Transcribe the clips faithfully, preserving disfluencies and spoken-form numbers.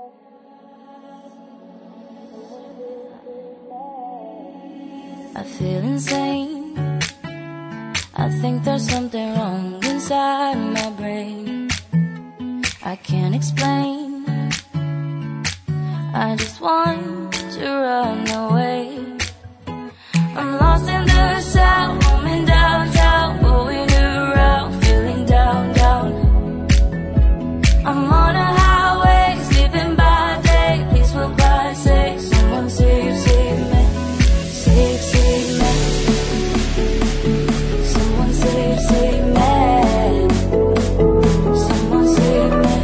I feel insane. I think there's something wrong inside my brain. I can't explain. I just want to run away. I'm lost in the sound, roaming downtown, going around, feeling down, down. I'm on a highway, sleeping by day, peaceful by say, someone save, save me, save, save me. Someone save, save me. Someone save me.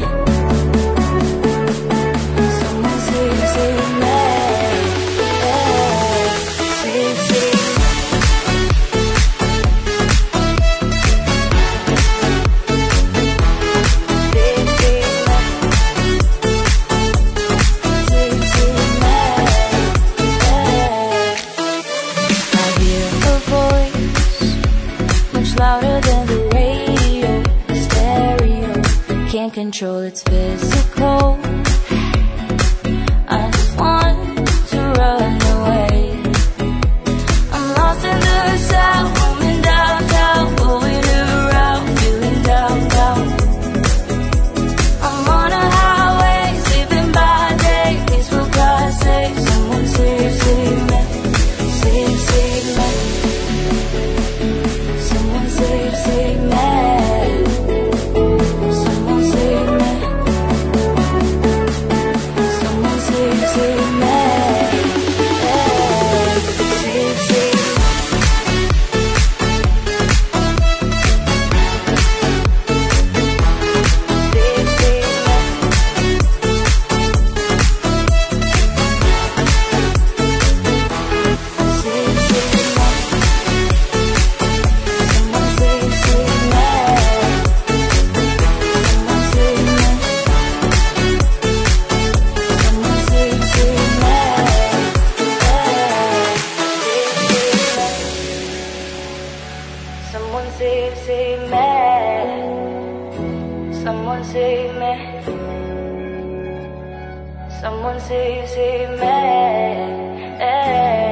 Someone save, save me. Save, save me. Louder than the radio, stereo. Can't control its physical. I just want to run away. I'm lost in the sound, roaming downtown, going around, feeling down, down. I'm on a highway, sleeping by day, peaceful by say, someone save, save me, save, save me. Someone save, save me. Someone save me. Someone save, save me. Save, save me. Save, save me. Save, save me. Someone save, save me. Someone save me. Someone save, save me. Someone save, save me. Someone save me. Someone save, save me.